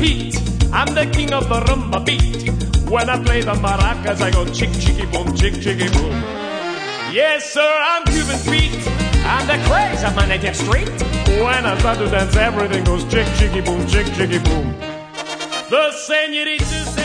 Pete. I'm the king of the rumba beat. When I play the maracas, I go chick, chicky, boom, chick, chicky, boom. Yes, sir, I'm Cuban Pete. I'm the craze of my native street. When I start to dance, everything goes chick, chicky, boom, chick, chicky, boom. The senoritas